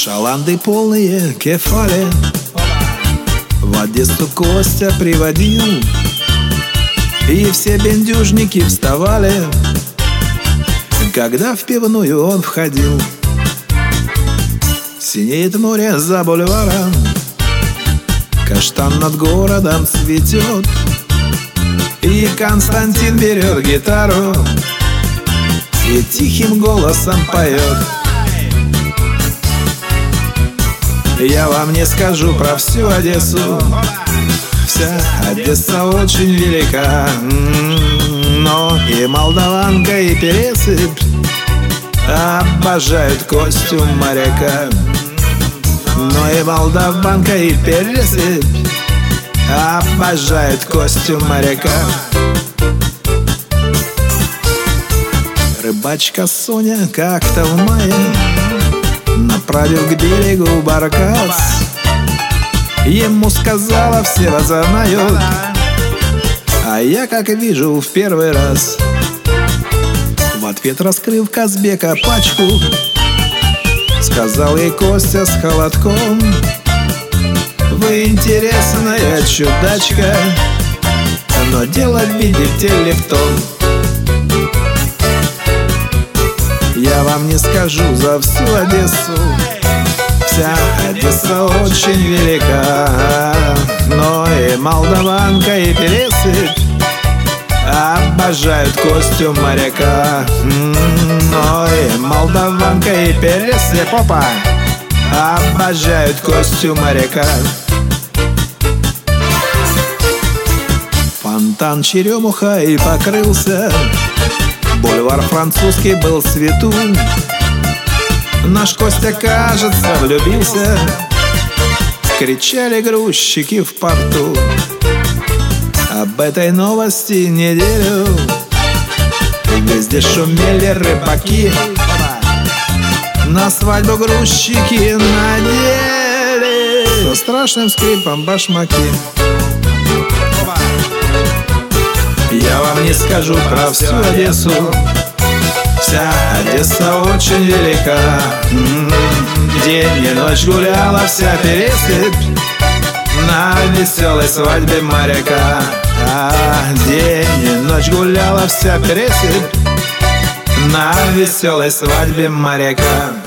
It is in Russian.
Шаланды полные кефали в Одессу Костя приводил, и все бендюжники вставали, когда в пивную он входил. Синеет море за бульваром, каштан над городом цветет, и Константин берет гитару и тихим голосом поет. Я вам не скажу про всю Одессу, вся Одесса очень велика, но и молдаванка, и пересыпь обожают Костю моряка. Но и молдаванка, и пересыпь обожают Костю моряка. Рыбачка Соня как-то в мае, направив к берегу баркас, ему сказала: все вас знают, а я, как вижу, в первый раз. В ответ, раскрыв Казбека пачку, сказал ей Костя с холодком: вы интересная чудачка, но дело, видите ли, в том, я вам не скажу за всю Одессу, вся Одесса очень велика, но и молдаванка, и пересыпь обожают Костю моряка. Но и молдаванка, и пересыпь, опа, обожают Костю моряка. Фонтан черемуха и покрылся, бульвар Французский был в цвету. Наш Костя, кажется, влюбился, кричали грузчики в порту. Об этой новости неделю везде шумели рыбаки, на свадьбу грузчики надели со страшным скрипом башмаки. Я вам не скажу про всю Одессу, вся Одесса очень велика, день и ночь гуляла вся пересыпь на веселой свадьбе моряка. День и ночь гуляла вся пересыпь на веселой свадьбе моряка.